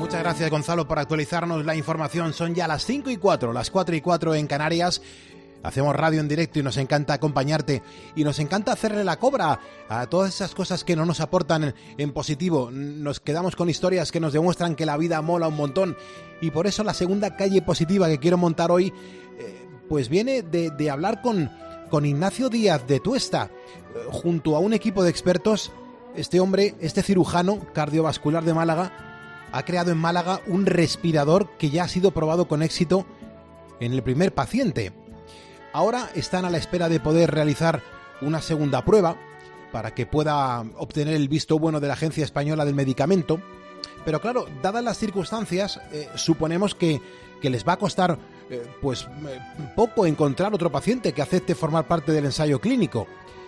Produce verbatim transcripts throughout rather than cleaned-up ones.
Muchas gracias, Gonzalo, por actualizarnos la información. Son ya las cinco y cuatro, las cuatro y cuatro en Canarias. Hacemos radio en directo y nos encanta acompañarte y nos encanta hacerle la cobra a todas esas cosas que no nos aportan en, en positivo. Nos quedamos con historias que nos demuestran que la vida mola un montón y por eso la segunda calle positiva que quiero montar hoy eh, pues viene de, de hablar con, con Ignacio Díaz de Tuesta. Eh, junto a un equipo de expertos, este hombre, este cirujano cardiovascular de Málaga, ha creado en Málaga un respirador que ya ha sido probado con éxito en el primer paciente. Ahora están a la espera de poder realizar una segunda prueba para que pueda obtener el visto bueno de la Agencia Española del Medicamento. Pero claro, dadas las circunstancias, eh, suponemos que, que les va a costar eh, pues eh, poco encontrar otro paciente que acepte formar parte del ensayo clínico.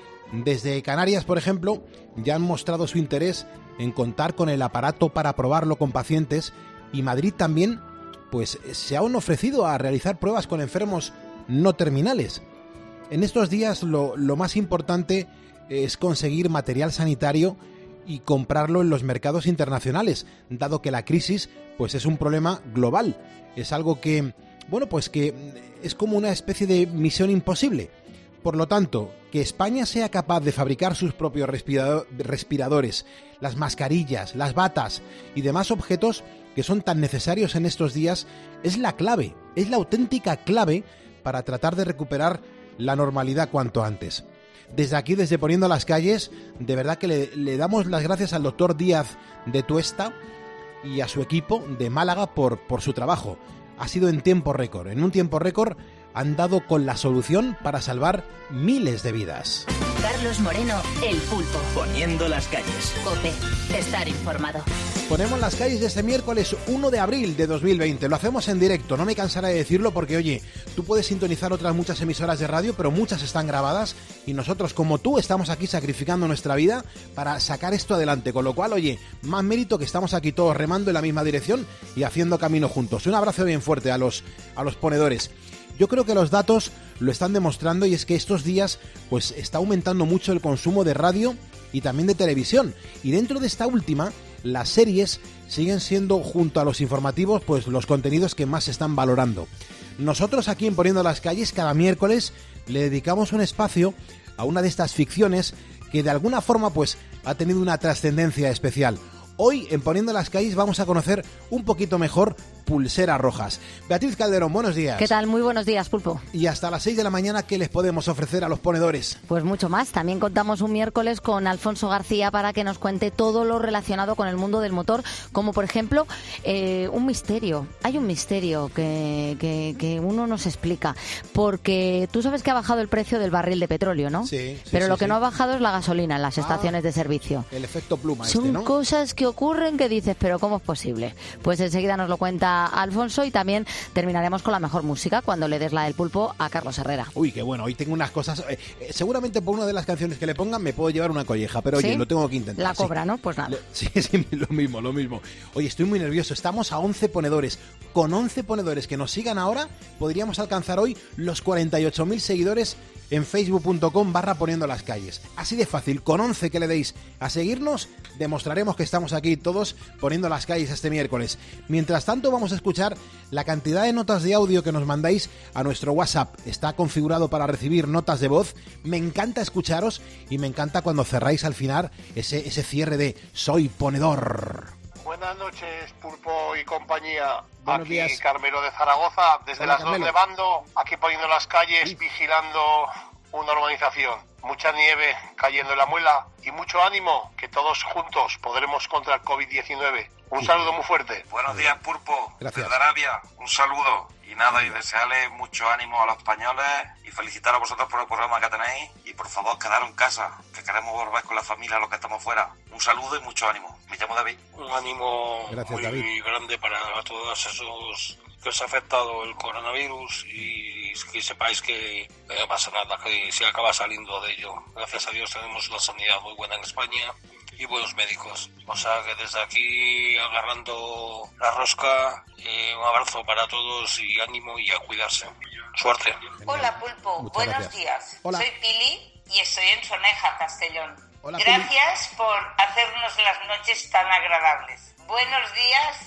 Desde Canarias, por ejemplo, ya han mostrado su interés en contar con el aparato para probarlo con pacientes y Madrid también pues se han ofrecido a realizar pruebas con enfermos no terminales. En estos días lo, lo más importante es conseguir material sanitario y comprarlo en los mercados internacionales, dado que la crisis pues es un problema global. Es algo que, bueno, pues que es como una especie de misión imposible. Por lo tanto, que España sea capaz de fabricar sus propios respirador, respiradores, las mascarillas, las batas y demás objetos que son tan necesarios en estos días es la clave, es la auténtica clave para tratar de recuperar la normalidad cuanto antes. Desde aquí, desde Poniendo las Calles, de verdad que le, le damos las gracias al doctor Díaz de Tuesta y a su equipo de Málaga por, por su trabajo. Ha sido en tiempo récord. En un tiempo récord han dado con la solución para salvar miles de vidas. Carlos Moreno, El Pulpo. Poniendo las Calles. COPE. Estar informado. Ponemos las calles de este miércoles uno de abril de dos mil veinte. Lo hacemos en directo, no me cansaré de decirlo porque, oye, tú puedes sintonizar otras muchas emisoras de radio, pero muchas están grabadas y nosotros, como tú, estamos aquí sacrificando nuestra vida para sacar esto adelante. Con lo cual, oye, más mérito que estamos aquí todos remando en la misma dirección y haciendo camino juntos. Un abrazo bien fuerte a los, a los ponedores. Yo creo que los datos lo están demostrando y es que estos días pues está aumentando mucho el consumo de radio y también de televisión. Y dentro de esta última, las series siguen siendo, junto a los informativos, pues los contenidos que más se están valorando. Nosotros aquí en Poniendo las Calles, cada miércoles le dedicamos un espacio a una de estas ficciones que de alguna forma pues ha tenido una trascendencia especial. Hoy, en Poniendo las Calles, vamos a conocer un poquito mejor Pulseras Rojas. Beatriz Calderón, buenos días. ¿Qué tal? Muy buenos días, Pulpo. Y hasta las seis de la mañana, ¿qué les podemos ofrecer a los ponedores? Pues mucho más. También contamos un miércoles con Alfonso García para que nos cuente todo lo relacionado con el mundo del motor, como por ejemplo, eh, un misterio. Hay un misterio que, que, que uno nos explica, porque tú sabes que ha bajado el precio del barril de petróleo, ¿no? Sí. sí Pero sí, lo que sí. no ha bajado es la gasolina en las ah, estaciones de servicio. El efecto pluma Son este, ¿no? cosas que ocurren que dices, pero ¿cómo es posible? Pues enseguida nos lo cuenta Alfonso y también terminaremos con la mejor música cuando le des la del Pulpo a Carlos Herrera. Uy, qué bueno, hoy tengo unas cosas... Eh, eh, seguramente por una de las canciones que le pongan me puedo llevar una colleja, pero oye, ¿Sí? lo tengo que intentar. La cobra, sí. ¿no? Pues nada. Sí, sí, lo mismo, lo mismo. Oye, estoy muy nervioso, estamos a once ponedores. Con once ponedores que nos sigan ahora, podríamos alcanzar hoy los cuarenta y ocho mil seguidores en facebook.com barra Poniendo las Calles. Así de fácil, con once que le deis a seguirnos, demostraremos que estamos aquí todos Poniendo las Calles este miércoles. Mientras tanto, vamos a escuchar la cantidad de notas de audio que nos mandáis a nuestro WhatsApp. Está configurado para recibir notas de voz. Me encanta escucharos y me encanta cuando cerráis al final ese, ese cierre de soy ponedor. Buenas noches, Pulpo y compañía. Buenos aquí días. Carmelo de Zaragoza, desde Hola, las Carmelo. dos de Bando, aquí poniendo las calles, Sí. vigilando una urbanización. Mucha nieve cayendo en la muela y mucho ánimo, que todos juntos podremos contra el covid diecinueve. Un Sí. saludo muy fuerte. Buenos días, Pulpo. Gracias. Desde Arabia, un saludo. Y nada, y desearle mucho ánimo a los españoles y felicitar a vosotros por el programa que tenéis. Y por favor, quedaros en casa, que queremos volver con la familia, los que estamos fuera. Un saludo y mucho ánimo. Me llamo David. Un ánimo Gracias, muy David. grande para todos esos que os ha afectado el coronavirus y que sepáis que no pasa nada, que se acaba saliendo de ello. Gracias a Dios tenemos una sanidad muy buena en España y buenos médicos. O sea que desde aquí, agarrando la rosca, eh, un abrazo para todos y ánimo y a cuidarse. Suerte. Hola, Pulpo. Muchas Buenos gracias. días. Hola. Soy Pili y estoy en Soneja, Castellón. Hola, Gracias por hacernos las noches tan agradables. Buenos días y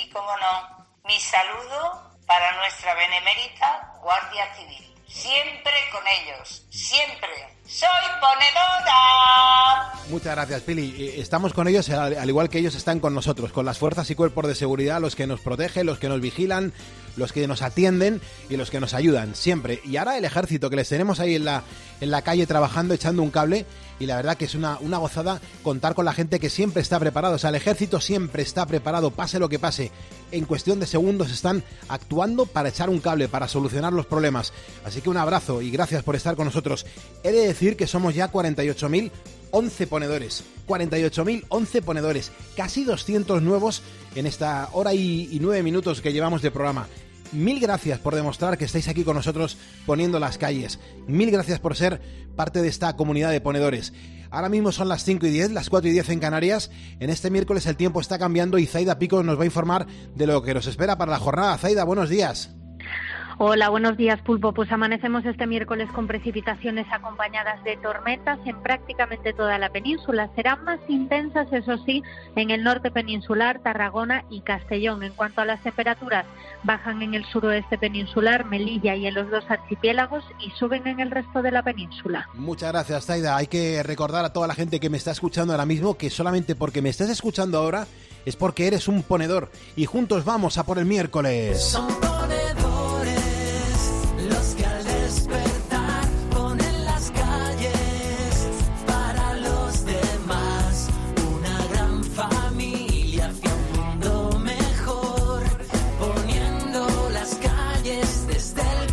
y, como no, mi saludo para nuestra benemérita Guardia Civil. Siempre con ellos, siempre. ¡Soy ponedora! Muchas gracias, Pili. Estamos con ellos al igual que ellos están con nosotros, con las fuerzas y cuerpos de seguridad, los que nos protegen, los que nos vigilan, los que nos atienden y los que nos ayudan, siempre. Y ahora el ejército, que les tenemos ahí en la, en la calle trabajando, echando un cable, y la verdad que es una, una gozada contar con la gente que siempre está preparada. O sea, el ejército siempre está preparado, pase lo que pase. En cuestión de segundos están actuando para echar un cable, para solucionar los problemas. Así que un abrazo y gracias por estar con nosotros. He de decir que somos ya cuarenta y ocho mil once ponedores. cuarenta y ocho mil once ponedores. Casi doscientos nuevos en esta hora y, y nueve minutos que llevamos de programa. Mil gracias por demostrar que estáis aquí con nosotros poniendo las calles. Mil gracias por ser parte de esta comunidad de ponedores. Ahora mismo son las cinco y diez, las cuatro y diez en Canarias. En este miércoles el tiempo está cambiando y Zaida Pico nos va a informar de lo que nos espera para la jornada. Zaida, buenos días. Hola, buenos días, Pulpo. Pues amanecemos este miércoles con precipitaciones acompañadas de tormentas en prácticamente toda la península. Serán más intensas, eso sí, en el norte peninsular, Tarragona y Castellón. En cuanto a las temperaturas, bajan en el suroeste peninsular, Melilla y en los dos archipiélagos y suben en el resto de la península. Muchas gracias, Zaida. Hay que recordar a toda la gente que me está escuchando ahora mismo que solamente porque me estés escuchando ahora es porque eres un ponedor y juntos vamos a por el miércoles. Son ponedores los que al despertar ponen las calles para los demás, una gran familia hacia un mundo mejor, poniendo las calles desde el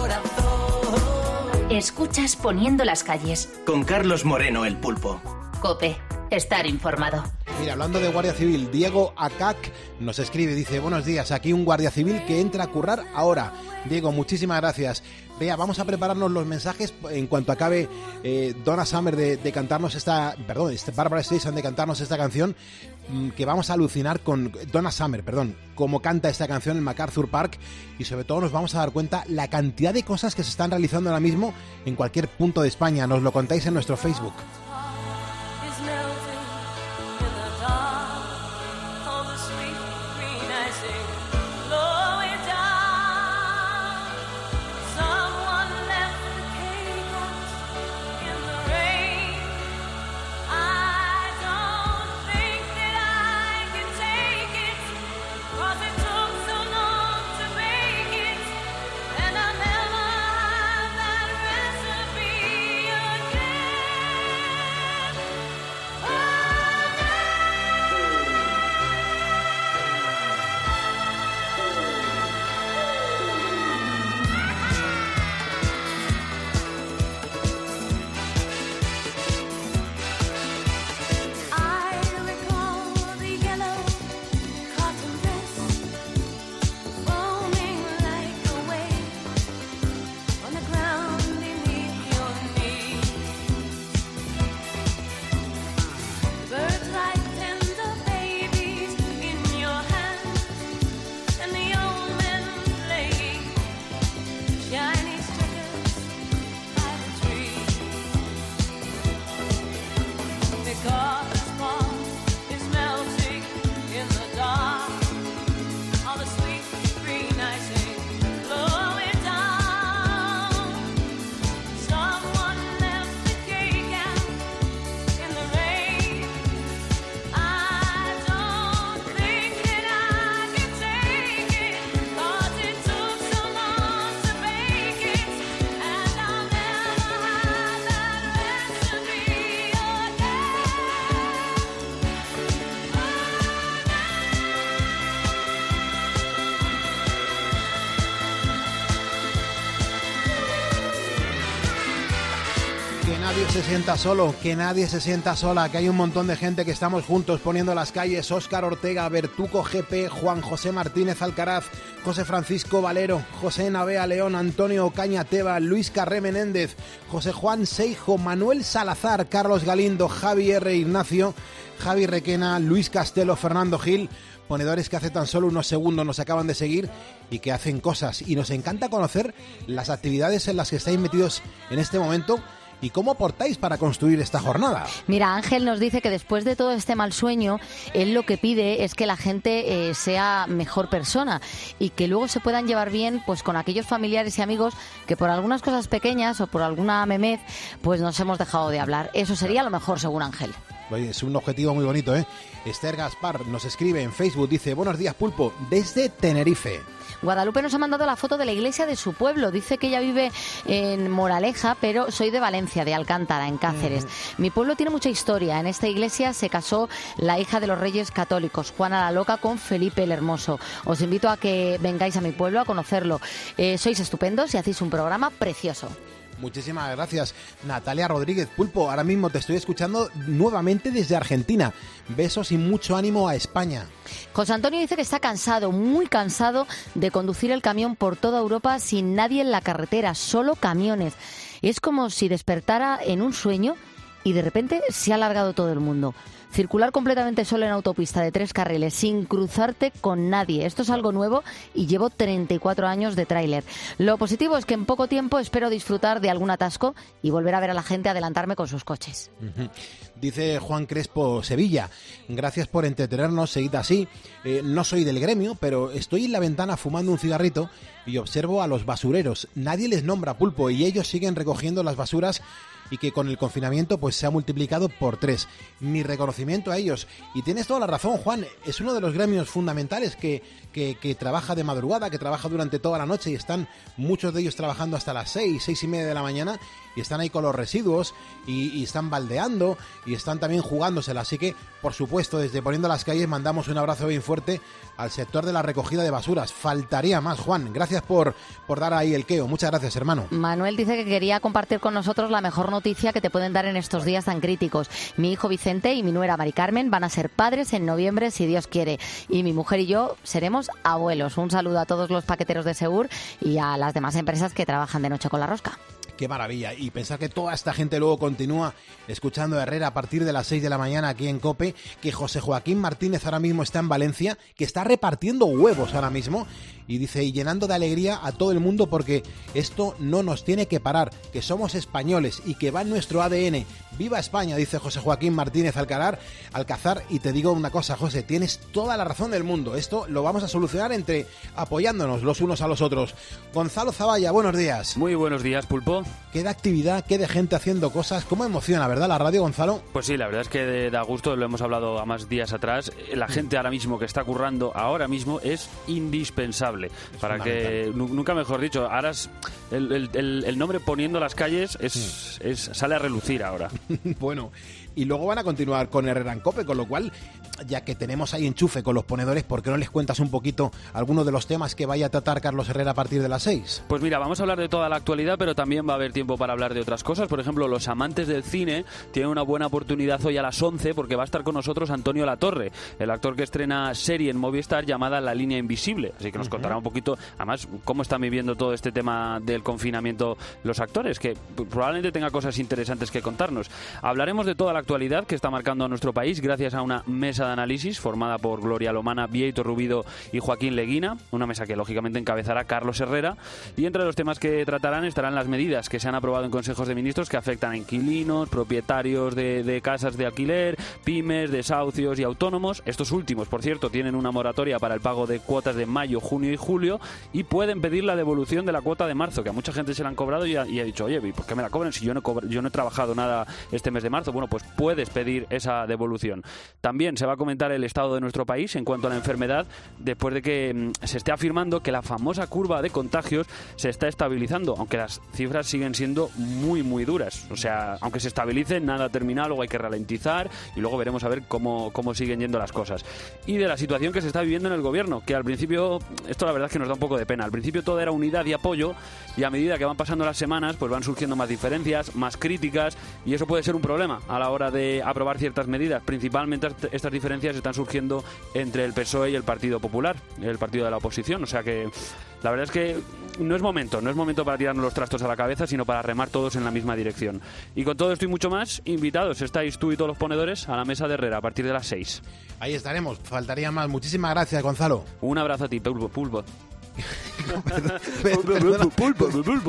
corazón. Escuchas Poniendo las calles con Carlos Moreno, el Pulpo. COPE, estar informado. Mira, hablando de Guardia Civil, Diego Acac nos escribe, dice: buenos días, aquí un Guardia Civil que entra a currar ahora. Diego, muchísimas gracias. Vea, vamos a prepararnos los mensajes en cuanto acabe eh, Donna Summer de, de cantarnos esta, perdón, este Barbara Streisand de cantarnos esta canción, mmm, que vamos a alucinar con Donna Summer, perdón, cómo canta esta canción en MacArthur Park, y sobre todo nos vamos a dar cuenta la cantidad de cosas que se están realizando ahora mismo en cualquier punto de España. Nos lo contáis en nuestro Facebook. Se sienta solo, que nadie se sienta sola, que hay un montón de gente que estamos juntos poniendo las calles. Óscar Ortega, Bertuco G P, Juan José Martínez Alcaraz, José Francisco Valero, José Navea León, Antonio Ocaña Teba, Luis Carré Menéndez, José Juan Seijo, Manuel Salazar, Carlos Galindo, Javi R. Ignacio, Javi Requena, Luis Castelo, Fernando Gil, ponedores que hace tan solo unos segundos nos acaban de seguir y que hacen cosas. Y nos encanta conocer las actividades en las que estáis metidos en este momento y cómo aportáis para construir esta jornada. Mira, Ángel nos dice que después de todo este mal sueño, él lo que pide es que la gente eh, sea mejor persona y que luego se puedan llevar bien pues con aquellos familiares y amigos que por algunas cosas pequeñas o por alguna memez pues nos hemos dejado de hablar. Eso sería lo mejor, según Ángel. Oye, es un objetivo muy bonito, ¿eh? Esther Gaspar nos escribe en Facebook, dice: buenos días, Pulpo, desde Tenerife. Guadalupe nos ha mandado la foto de la iglesia de su pueblo. Dice que ella vive en Moraleja, pero soy de Valencia, de Alcántara, en Cáceres. Uh-huh. Mi pueblo tiene mucha historia. En esta iglesia se casó la hija de los reyes católicos, Juana la Loca, con Felipe el Hermoso. Os invito a que vengáis a mi pueblo a conocerlo. Eh, sois estupendos y hacéis un programa precioso. Muchísimas gracias, Natalia Rodríguez. Pulpo, ahora mismo te estoy escuchando nuevamente desde Argentina. Besos y mucho ánimo a España. José Antonio dice que está cansado, muy cansado de conducir el camión por toda Europa sin nadie en la carretera, solo camiones. Es como si despertara en un sueño y de repente se ha alargado todo el mundo. Circular completamente solo en autopista de tres carriles, sin cruzarte con nadie. Esto es algo nuevo y llevo treinta y cuatro años de tráiler. Lo positivo es que en poco tiempo espero disfrutar de algún atasco y volver a ver a la gente adelantarme con sus coches. Uh-huh. Dice Juan Crespo Sevilla: gracias por entretenernos, seguid así. Eh, no soy del gremio, pero estoy en la ventana fumando un cigarrito y observo a los basureros. Nadie les nombra, Pulpo, y ellos siguen recogiendo las basuras, y que con el confinamiento pues se ha multiplicado por tres. Mi reconocimiento a ellos. Y tienes toda la razón, Juan, es uno de los gremios fundamentales que, que, que trabaja de madrugada, que trabaja durante toda la noche, y están muchos de ellos trabajando hasta las seis, seis y media de la mañana, y están ahí con los residuos y, y están baldeando y están también jugándosela. Así que, por supuesto, desde Poniendo las Calles mandamos un abrazo bien fuerte al sector de la recogida de basuras. Faltaría más, Juan. Gracias por, por dar ahí el queo. Muchas gracias, hermano. Manuel dice que quería compartir con nosotros la mejor noticia que te pueden dar en estos días tan críticos. Mi hijo Vicente y mi nuera Mari Carmen van a ser padres en noviembre, si Dios quiere. Y mi mujer y yo seremos abuelos. Un saludo a todos los paqueteros de Segur y a las demás empresas que trabajan de noche con la rosca. Qué maravilla. Y pensar que toda esta gente luego continúa escuchando a Herrera a partir de las seis de la mañana aquí en COPE, que José Joaquín Martínez ahora mismo está en Valencia, que está repartiendo huevos ahora mismo, y dice, y llenando de alegría a todo el mundo, porque esto no nos tiene que parar, que somos españoles y que va en nuestro A D N. ¡Viva España!, dice José Joaquín Martínez Alcalar, Alcázar. Y te digo una cosa, José, tienes toda la razón del mundo. Esto lo vamos a solucionar entre apoyándonos los unos a los otros. Gonzalo Zavalla, buenos días. Muy buenos días, Pulpo. Qué de actividad, qué de gente haciendo cosas. ¿Cómo emociona, verdad, la radio, Gonzalo? Pues sí, la verdad es que da gusto, lo hemos hablado a más días atrás. La gente ahora mismo que está currando, ahora mismo, es indispensable. Es para que, nunca mejor dicho, ahora es el, el, el, el nombre Poniendo las Calles es, sí. es sale a relucir ahora. Bueno, y luego van a continuar con Herrera en COPE, con lo cual, ya que tenemos ahí enchufe con los ponedores, ¿por qué no les cuentas un poquito algunos de los temas que vaya a tratar Carlos Herrera a partir de las seis? Pues mira, vamos a hablar de toda la actualidad, pero también va a haber tiempo para hablar de otras cosas. Por ejemplo, los amantes del cine tienen una buena oportunidad hoy a las once, porque va a estar con nosotros Antonio Latorre, el actor que estrena serie en Movistar llamada La Línea Invisible. Así que nos uh-huh. contará un poquito, además, cómo están viviendo todo este tema del confinamiento los actores, que probablemente tenga cosas interesantes que contarnos. Hablaremos de toda la actualidad que está marcando a nuestro país gracias a una mesa de análisis formada por Gloria Lomana, Bieito Rubido y Joaquín Leguina, una mesa que lógicamente encabezará Carlos Herrera, y entre los temas que tratarán estarán las medidas que se han aprobado en consejos de ministros que afectan a inquilinos, propietarios de, de casas de alquiler, pymes, desahucios y autónomos. Estos últimos, por cierto, tienen una moratoria para el pago de cuotas de mayo, junio y julio, y pueden pedir la devolución de la cuota de marzo, que a mucha gente se la han cobrado y ha, y ha dicho, oye, ¿por qué me la cobran si yo no, cobro, yo no he trabajado nada este mes de marzo? Bueno, pues puedes pedir esa devolución. También se va a comentar el estado de nuestro país en cuanto a la enfermedad, después de que mmm, se esté afirmando que la famosa curva de contagios se está estabilizando, aunque las cifras siguen siendo muy, muy duras. O sea, aunque se estabilice, nada terminal, luego hay que ralentizar y luego veremos a ver cómo, cómo siguen yendo las cosas. Y de la situación que se está viviendo en el gobierno, que al principio, esto la verdad es que nos da un poco de pena, al principio todo era unidad y apoyo, y a medida que van pasando las semanas, pues van surgiendo más diferencias, más críticas, y eso puede ser un problema a la hora de aprobar ciertas medidas. Principalmente estas diferencias están surgiendo entre el P S O E y el Partido Popular, el partido de la oposición, o sea que la verdad es que no es momento, no es momento para tirarnos los trastos a la cabeza, sino para remar todos en la misma dirección. Y con todo esto y mucho más, invitados estáis tú y todos los ponedores a la mesa de Herrera a partir de las seis. Ahí estaremos, faltaría más. Muchísimas gracias, Gonzalo. Un abrazo a ti, Pulpo. Pulpo. Pulpo, pulpo.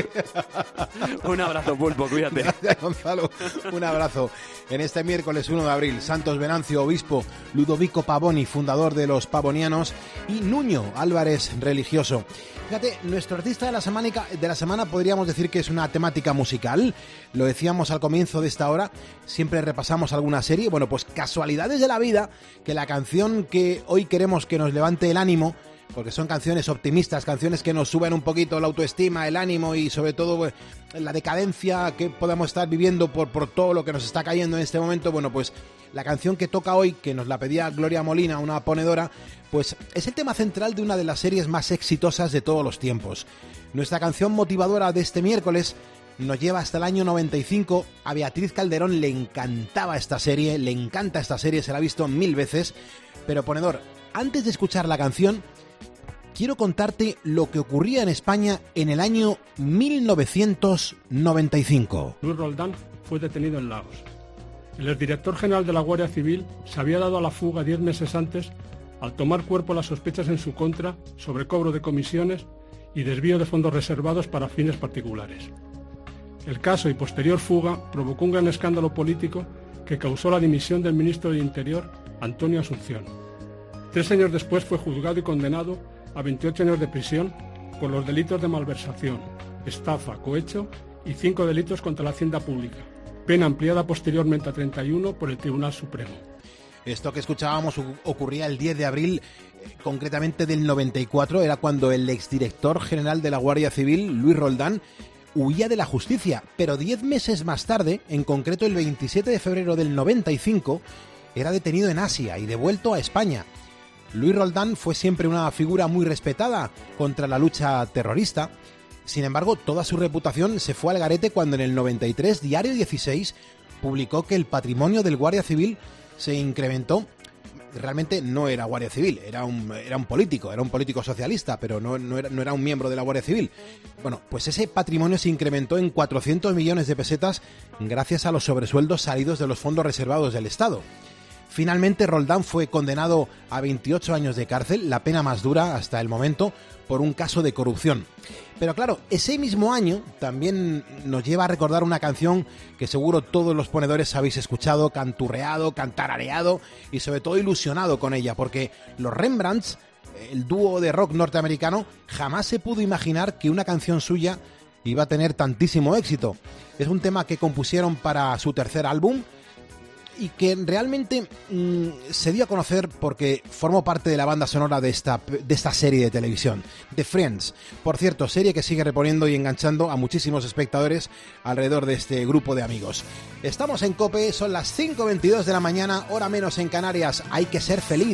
Un abrazo, Pulpo, cuídate. Gracias, Gonzalo. Un abrazo. En este miércoles uno de abril, Santos Venancio, obispo, Ludovico Pavoni, fundador de los Pavonianos, y Nuño Álvarez, religioso. Fíjate, nuestro artista de la semana, de la semana podríamos decir que es una temática musical. Lo decíamos al comienzo de esta hora, siempre repasamos alguna serie. Bueno, pues casualidades de la vida, que la canción que hoy queremos que nos levante el ánimo, porque son canciones optimistas, canciones que nos suben un poquito la autoestima, el ánimo y sobre todo pues, la decadencia que podemos estar viviendo por, por todo lo que nos está cayendo en este momento. Bueno, pues la canción que toca hoy, que nos la pedía Gloria Molina, una ponedora, pues es el tema central de una de las series más exitosas de todos los tiempos. Nuestra canción motivadora de este miércoles nos lleva hasta el año noventa y cinco. A Beatriz Calderón le encantaba esta serie, le encanta esta serie, se la ha visto mil veces. Pero ponedor, antes de escuchar la canción, quiero contarte lo que ocurría en España en el año mil novecientos noventa y cinco. Luis Roldán fue detenido en Laos. El exdirector general de la Guardia Civil se había dado a la fuga diez meses antes al tomar cuerpo las sospechas en su contra sobre cobro de comisiones y desvío de fondos reservados para fines particulares. El caso y posterior fuga provocó un gran escándalo político que causó la dimisión del ministro de Interior, Antonio Asunción. Tres años después fue juzgado y condenado a veintiocho años de prisión por los delitos de malversación, estafa, cohecho y cinco delitos contra la hacienda pública, pena ampliada posteriormente a treinta y uno por el Tribunal Supremo. Esto que escuchábamos ocurría el diez de abril, eh, concretamente del noventa y cuatro, era cuando el exdirector general de la Guardia Civil, Luis Roldán, huía de la justicia, pero diez meses más tarde, en concreto el veintisiete de febrero del noventa y cinco, era detenido en Asia y devuelto a España. Luis Roldán fue siempre una figura muy respetada contra la lucha terrorista. Sin embargo, toda su reputación se fue al garete cuando en el noventa y tres Diario dieciséis publicó que el patrimonio del Guardia Civil se incrementó. Realmente no era Guardia Civil, era un, era un político, era un político socialista, pero no, no, era, no era un miembro de la Guardia Civil. Bueno, pues ese patrimonio se incrementó en cuatrocientos millones de pesetas gracias a los sobresueldos salidos de los fondos reservados del Estado. Finalmente, Roldán fue condenado a veintiocho años de cárcel, la pena más dura hasta el momento, por un caso de corrupción. Pero claro, ese mismo año también nos lleva a recordar una canción que seguro todos los ponedores habéis escuchado, canturreado, cantarareado y sobre todo ilusionado con ella, porque los Rembrandts, el dúo de rock norteamericano, jamás se pudo imaginar que una canción suya iba a tener tantísimo éxito. Es un tema que compusieron para su tercer álbum, y que realmente mmm, se dio a conocer porque formó parte de la banda sonora de esta, de esta serie de televisión, The Friends. Por cierto, serie que sigue reponiendo y enganchando a muchísimos espectadores alrededor de este grupo de amigos. Estamos en COPE, son las cinco veintidós de la mañana, hora menos en Canarias. Hay que ser feliz.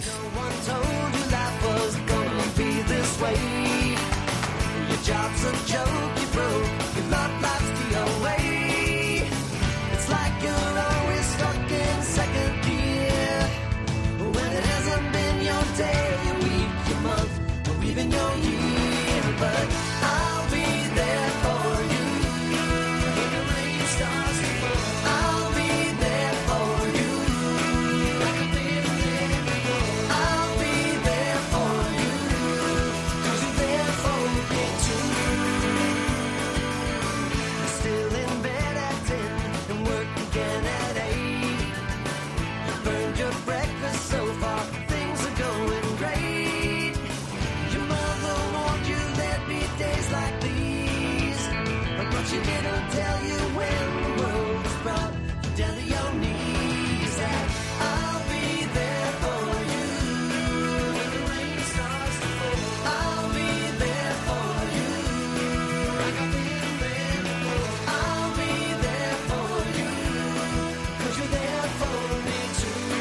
Even your year, but I'll be there for you. When the rain starts to fall, I'll be there for you. Like I've been there before. I'll be there for you, 'cause you're there for me too. You're still in bed at ten and work again at eight. You burned your breakfast so far, things are going great. Days like these, but she didn't tell you when the world was brought down to your knees. That I'll be there for you when the rain starts to fall. I'll be there for you, like I've been there before. I'll be there for you, 'cause you're there for me too.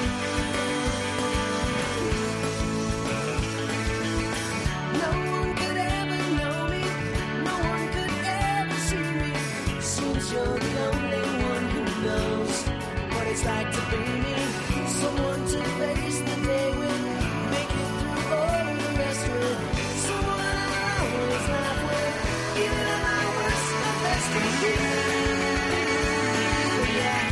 No one could ever know me, no one could ever see me. Seems you're the only one who knows what it's like to be me. Someone to face the day with, make it through all the rest with. Someone I always laugh with, even at my worst, the best of you. Yeah.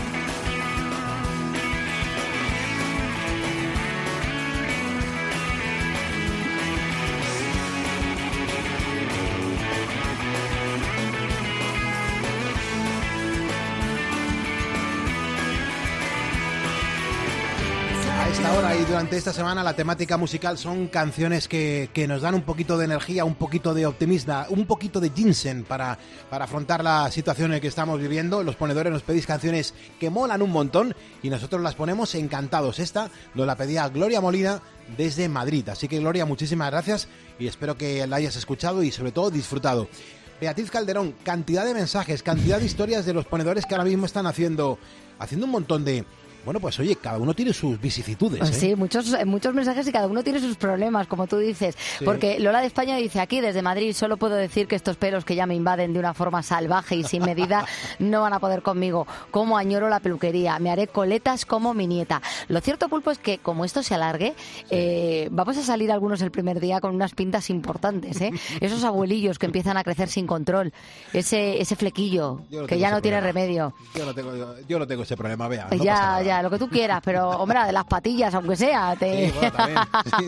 durante esta semana la temática musical son canciones que, que nos dan un poquito de energía, un poquito de optimismo, un poquito de ginseng para, para afrontar la situación en que estamos viviendo. Los ponedores nos pedís canciones que molan un montón y nosotros las ponemos encantados. Esta nos la pedía Gloria Molina desde Madrid. Así que, Gloria, muchísimas gracias y espero que la hayas escuchado y sobre todo disfrutado. Beatriz Calderón, cantidad de mensajes, cantidad de historias de los ponedores que ahora mismo están haciendo, haciendo un montón de... Bueno, pues oye, cada uno tiene sus vicisitudes, ¿eh? Sí, muchos, muchos mensajes y cada uno tiene sus problemas, como tú dices. Sí. Porque Lola de España dice, aquí desde Madrid solo puedo decir que estos pelos que ya me invaden de una forma salvaje y sin medida no van a poder conmigo. Como añoro la peluquería, me haré coletas como mi nieta. Lo cierto, Pulpo, es que como esto se alargue, sí. eh, vamos a salir algunos el primer día con unas pintas importantes, ¿eh? Esos abuelillos que empiezan a crecer sin control, ese, ese flequillo no que ya no tiene remedio. Yo no tengo, yo, yo no tengo ese problema, vea. No ya, pasa nada. Ya, lo que tú quieras, pero, hombre, de las patillas, aunque sea. Te... Sí, bueno, también.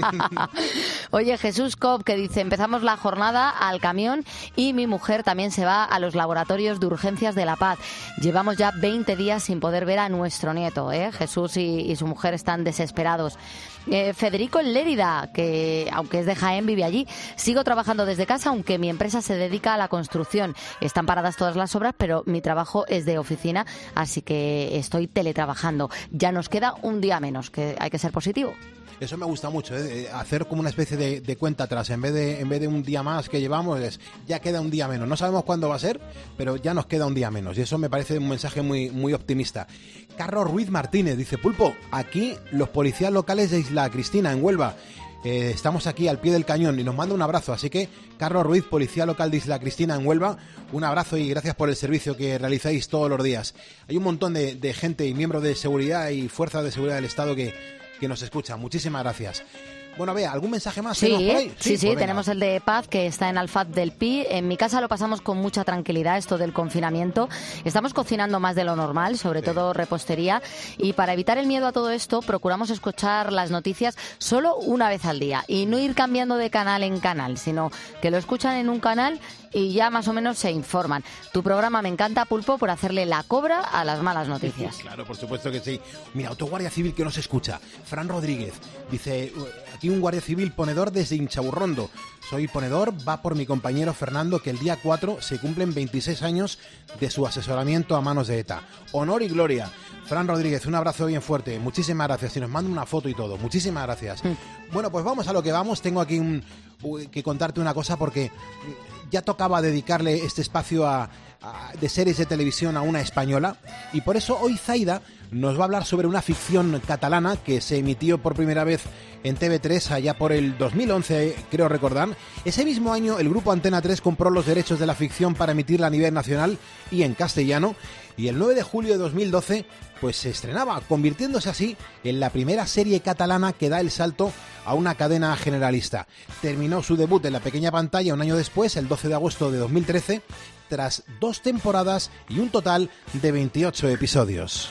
Oye, Jesús Cop, que dice, empezamos la jornada al camión y mi mujer también se va a los laboratorios de urgencias de La Paz. Llevamos ya veinte días sin poder ver a nuestro nieto, ¿eh? Jesús y, y su mujer están desesperados. Eh, Federico en Lérida, que aunque es de Jaén, vive allí. Sigo trabajando desde casa, aunque mi empresa se dedica a la construcción. Están paradas todas las obras, pero mi trabajo es de oficina, así que estoy teletrabajando. Ya nos queda un día menos, que hay que ser positivo. Eso me gusta mucho, ¿eh? Hacer como una especie de, de cuenta atrás. En vez de en vez de un día más que llevamos, es, ya queda un día menos. No sabemos cuándo va a ser, pero ya nos queda un día menos. Y eso me parece un mensaje muy, muy optimista. Carlos Ruiz Martínez dice, Pulpo, aquí los policías locales de Isla Cristina, en Huelva. Eh, estamos aquí al pie del cañón y nos manda un abrazo. Así que, Carlos Ruiz, policía local de Isla Cristina, en Huelva, un abrazo y gracias por el servicio que realizáis todos los días. Hay un montón de, de gente y miembros de seguridad y fuerzas de seguridad del Estado que... que nos escucha. Muchísimas gracias. Bueno, vea, ¿algún mensaje más? Sí, por ahí? sí, sí, sí pues tenemos el de Paz, que está en Alfaz del Pi. En mi casa lo pasamos con mucha tranquilidad, esto del confinamiento. Estamos cocinando más de lo normal, sobre sí. todo repostería. Y para evitar el miedo a todo esto, procuramos escuchar las noticias solo una vez al día. Y no ir cambiando de canal en canal, sino que lo escuchan en un canal y ya más o menos se informan. Tu programa me encanta, Pulpo, por hacerle la cobra a las malas noticias. Claro, por supuesto que sí. Mira, otro guardia civil que nos escucha, Fran Rodríguez, dice, aquí un guardia civil ponedor desde Inchaurrondo. Soy ponedor, va por mi compañero Fernando, que el día cuatro se cumplen veintiséis años de su asesoramiento a manos de ETA. Honor y gloria. Fran Rodríguez, un abrazo bien fuerte. Muchísimas gracias. Y nos manda una foto y todo. Muchísimas gracias. Mm. Bueno, pues vamos a lo que vamos. Tengo aquí un, que contarte una cosa porque ya tocaba dedicarle este espacio a, a, de series de televisión a una española. Y por eso hoy Zaida nos va a hablar sobre una ficción catalana que se emitió por primera vez en T V tres allá por el dos mil once, creo recordar. Ese mismo año el grupo Antena tres compró los derechos de la ficción para emitirla a nivel nacional y en castellano. Y el nueve de julio de dos mil doce pues se estrenaba, convirtiéndose así en la primera serie catalana que da el salto a una cadena generalista. Terminó su debut en la pequeña pantalla un año después, el doce de agosto de dos mil trece, tras dos temporadas y un total de veintiocho episodios.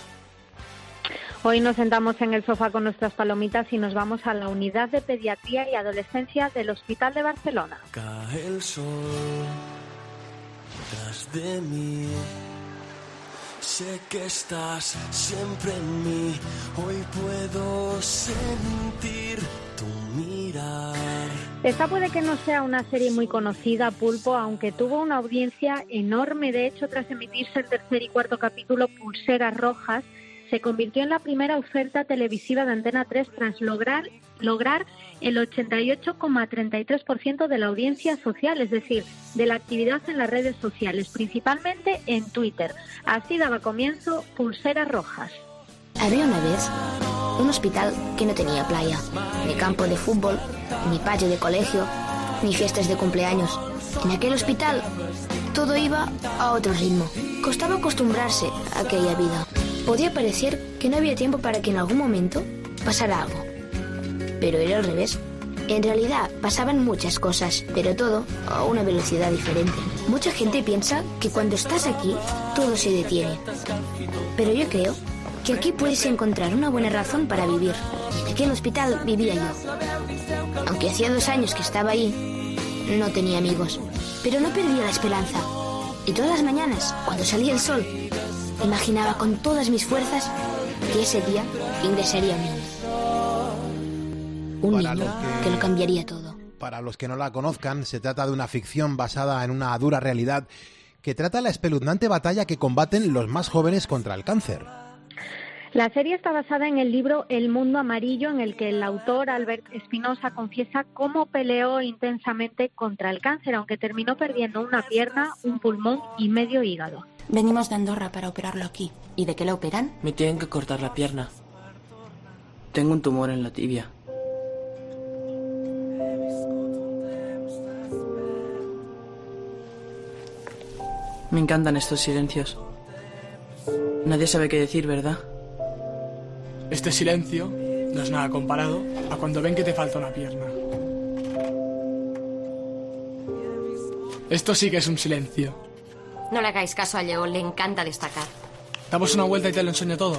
Hoy nos sentamos en el sofá con nuestras palomitas y nos vamos a la unidad de pediatría y adolescencia del Hospital de Barcelona. Cae el sol tras de mí. Sé que estás siempre en mí. Hoy puedo sentir tu mirar. Esta puede que no sea una serie muy conocida, Pulpo, aunque tuvo una audiencia enorme. De hecho, tras emitirse el tercer y cuarto capítulo, Pulseras Rojas se convirtió en la primera oferta televisiva de Antena tres tras lograr, lograr el ochenta y ocho coma treinta y tres por ciento de la audiencia social, es decir, de la actividad en las redes sociales, principalmente en Twitter. Así daba comienzo Pulseras Rojas. Había una vez un hospital que no tenía playa, ni campo de fútbol, ni patio de colegio, ni fiestas de cumpleaños. En aquel hospital todo iba a otro ritmo. Costaba acostumbrarse a aquella vida. Podía parecer que no había tiempo para que en algún momento pasara algo. Pero era al revés. En realidad pasaban muchas cosas, pero todo a una velocidad diferente. Mucha gente piensa que cuando estás aquí, todo se detiene. Pero yo creo que aquí puedes encontrar una buena razón para vivir. En aquel hospital vivía yo. Aunque hacía dos años que estaba ahí, no tenía amigos. Pero no perdía la esperanza. Y todas las mañanas, cuando salía el sol, imaginaba con todas mis fuerzas que ese día ingresaría a mí. Un Para niño los que- que lo cambiaría todo. Para los que no la conozcan, se trata de una ficción basada en una dura realidad que trata la espeluznante batalla que combaten los más jóvenes contra el cáncer. La serie está basada en el libro El mundo amarillo, en el que el autor Albert Espinosa confiesa cómo peleó intensamente contra el cáncer, aunque terminó perdiendo una pierna, un pulmón y medio hígado. Venimos de Andorra para operarlo aquí. ¿Y de qué lo operan? Me tienen que cortar la pierna. Tengo un tumor en la tibia. Me encantan estos silencios. Nadie sabe qué decir, ¿verdad? Este silencio no es nada comparado a cuando ven que te falta una pierna. Esto sí que es un silencio. No le hagáis caso a Leo, le encanta destacar. Damos una vuelta y te lo enseño todo.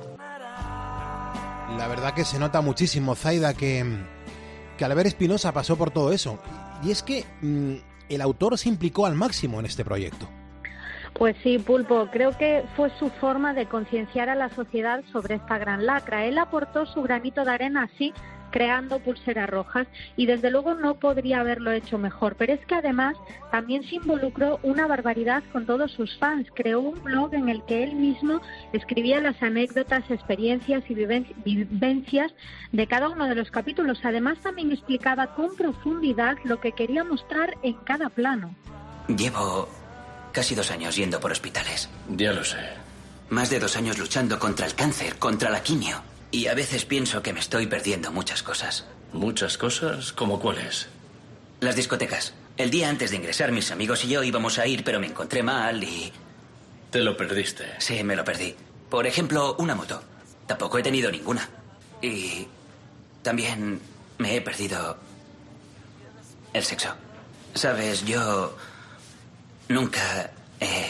La verdad que se nota muchísimo, Zaida, que, que Albert Espinosa pasó por todo eso. Y es que mmm, el autor se implicó al máximo en este proyecto. Pues sí, Pulpo, creo que fue su forma de concienciar a la sociedad sobre esta gran lacra. Él aportó su granito de arena así, creando Pulseras Rojas, y desde luego no podría haberlo hecho mejor. Pero es que además también se involucró una barbaridad con todos sus fans. Creó un blog en el que él mismo escribía las anécdotas, experiencias y viven- vivencias de cada uno de los capítulos. Además también explicaba con profundidad lo que quería mostrar en cada plano. Llevo casi dos años yendo por hospitales. Ya lo sé. Más de dos años luchando contra el cáncer, contra la quimio. Y a veces pienso que me estoy perdiendo muchas cosas. ¿Muchas cosas? ¿Cómo cuáles? Las discotecas. El día antes de ingresar, mis amigos y yo íbamos a ir, pero me encontré mal y... ¿Te lo perdiste? Sí, me lo perdí. Por ejemplo, una moto. Tampoco he tenido ninguna. Y también me he perdido el sexo. Sabes, yo nunca he...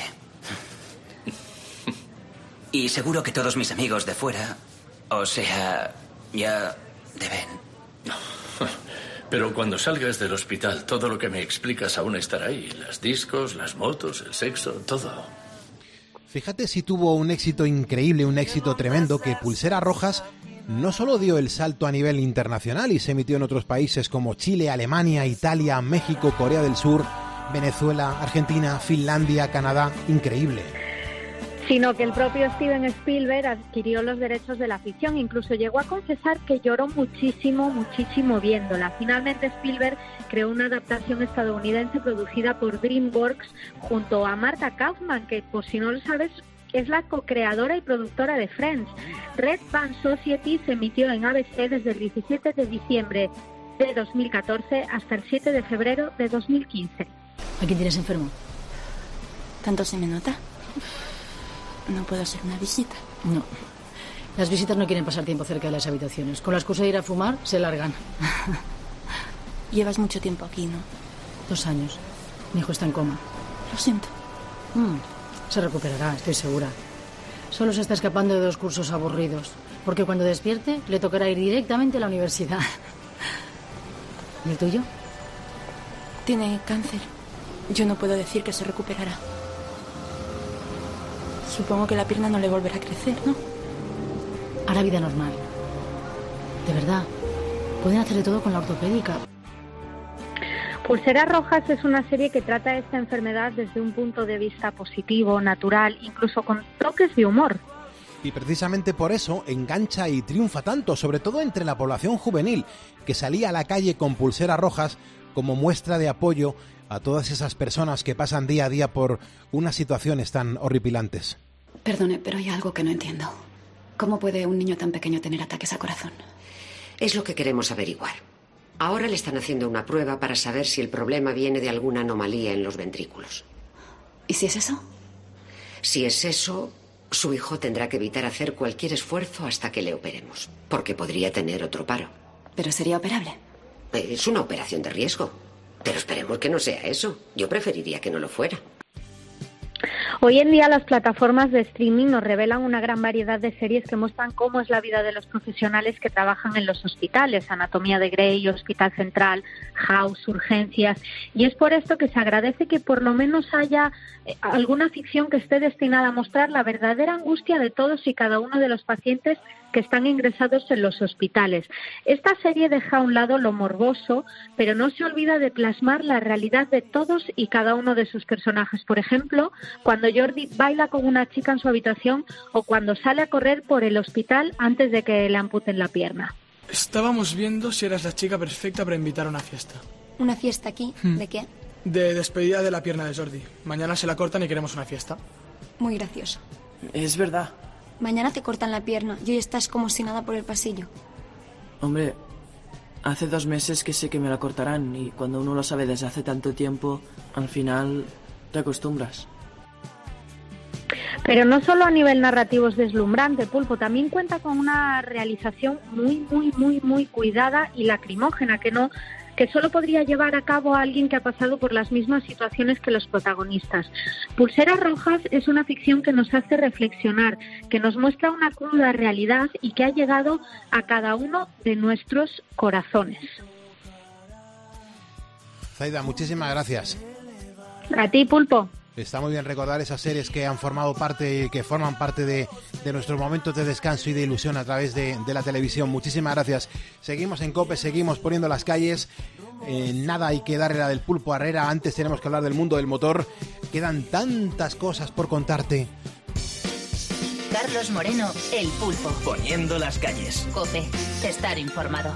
Y seguro que todos mis amigos de fuera, o sea, ya deben... Pero cuando salgas del hospital, todo lo que me explicas aún estará ahí. Las discos, las motos, el sexo, todo. Fíjate si tuvo un éxito increíble, un éxito tremendo, que Pulseras Rojas no solo dio el salto a nivel internacional y se emitió en otros países como Chile, Alemania, Italia, México, Corea del Sur, Venezuela, Argentina, Finlandia, Canadá. Increíble. Sino que el propio Steven Spielberg adquirió los derechos de la ficción. Incluso llegó a confesar que lloró muchísimo, muchísimo viéndola. Finalmente Spielberg creó una adaptación estadounidense producida por DreamWorks junto a Martha Kaufman, que por si no lo sabes es la co-creadora y productora de Friends. Red Band Society se emitió en A B C desde el diecisiete de diciembre de dos mil catorce hasta el siete de febrero de dos mil quince. ¿A quién tienes enfermo? ¿Tanto se me nota? ¿No puedo hacer una visita? No. Las visitas no quieren pasar tiempo cerca de las habitaciones. Con la excusa de ir a fumar, se largan. Llevas mucho tiempo aquí, ¿no? Dos años. Mi hijo está en coma. Lo siento. Mm, se recuperará, estoy segura. Solo se está escapando de dos cursos aburridos. Porque cuando despierte, le tocará ir directamente a la universidad. ¿Y el tuyo? Tiene cáncer. Yo no puedo decir que se recuperará. Supongo que la pierna no le volverá a crecer, ¿no? Hará vida normal. De verdad. Pueden hacerle todo con la ortopédica. Pulseras Rojas es una serie que trata esta enfermedad desde un punto de vista positivo, natural, incluso con toques de humor. Y precisamente por eso engancha y triunfa tanto, sobre todo entre la población juvenil, que salía a la calle con pulseras rojas como muestra de apoyo a todas esas personas que pasan día a día por unas situaciones tan horripilantes. Perdone, pero hay algo que no entiendo. ¿Cómo puede un niño tan pequeño tener ataques a corazón? Es lo que queremos averiguar. Ahora le están haciendo una prueba para saber si el problema viene de alguna anomalía en los ventrículos. ¿Y si es eso? Si es eso, su hijo tendrá que evitar hacer cualquier esfuerzo hasta que le operemos, porque podría tener otro paro. ¿Pero sería operable? Es una operación de riesgo, pero esperemos que no sea eso. Yo preferiría que no lo fuera. Hoy en día las plataformas de streaming nos revelan una gran variedad de series que muestran cómo es la vida de los profesionales que trabajan en los hospitales. Anatomía de Grey, Hospital Central, House, Urgencias. Y es por esto que se agradece que por lo menos haya alguna ficción que esté destinada a mostrar la verdadera angustia de todos y cada uno de los pacientes que están ingresados en los hospitales. Esta serie deja a un lado lo morboso, pero no se olvida de plasmar la realidad de todos y cada uno de sus personajes. Por ejemplo, cuando Jordi baila con una chica en su habitación o cuando sale a correr por el hospital antes de que le amputen la pierna. Estábamos viendo si eras la chica perfecta para invitar a una fiesta. ¿Una fiesta aquí? Hmm. ¿De qué? De despedida de la pierna de Jordi. Mañana se la cortan y queremos una fiesta. Muy gracioso. Es verdad. Mañana te cortan la pierna y hoy estás como si nada por el pasillo. Hombre, hace dos meses que sé que me la cortarán y cuando uno lo sabe desde hace tanto tiempo, al final te acostumbras. Pero no solo a nivel narrativo es deslumbrante, Pulpo, también cuenta con una realización muy, muy, muy, muy cuidada y lacrimógena, que no, que solo podría llevar a cabo a alguien que ha pasado por las mismas situaciones que los protagonistas. Pulseras Rojas es una ficción que nos hace reflexionar, que nos muestra una cruda realidad y que ha llegado a cada uno de nuestros corazones. Zaida, muchísimas gracias. A ti, Pulpo. Está muy bien recordar esas series que han formado parte, que forman parte de, de nuestros momentos de descanso y de ilusión a través de, de la televisión. Muchísimas gracias. Seguimos en COPE, seguimos poniendo las calles. Eh, nada hay que darle la del Pulpo Herrera. Antes tenemos que hablar del mundo del motor. Quedan tantas cosas por contarte. Carlos Moreno, El Pulpo. Poniendo las calles. COPE, estar informado.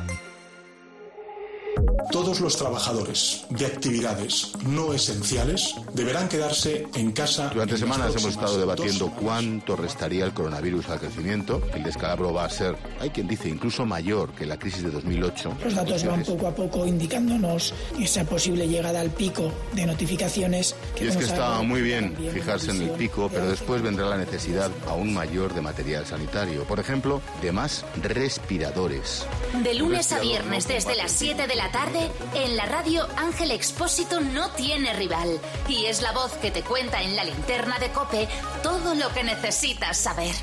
Todos los trabajadores de actividades no esenciales deberán quedarse en casa. Durante semanas hemos estado debatiendo cuánto restaría el coronavirus al crecimiento. El descalabro va a ser, hay quien dice, incluso mayor que la crisis de dos mil ocho. Los datos van poco a poco indicándonos esa posible llegada al pico de notificaciones. Y es que está muy bien fijarse en el pico, pero después vendrá la necesidad aún mayor de material sanitario. Por ejemplo, de más respiradores. De lunes a viernes desde las siete de la tarde, en la radio Ángel Expósito no tiene rival y es la voz que te cuenta en la linterna de COPE todo lo que necesitas saber.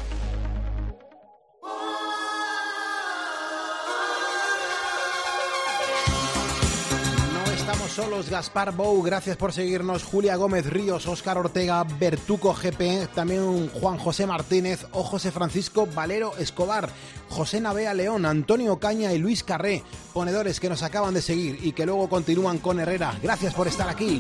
No estamos solos, Gaspar Bou, gracias por seguirnos, Julia Gómez Ríos, Óscar Ortega, Bertuco G P, también Juan José Martínez o José Francisco Valero Escobar, José Navea León, Antonio Caña y Luis Carré, ponedores que nos acaban de seguir y que luego continúan con Herrera. Gracias por estar aquí.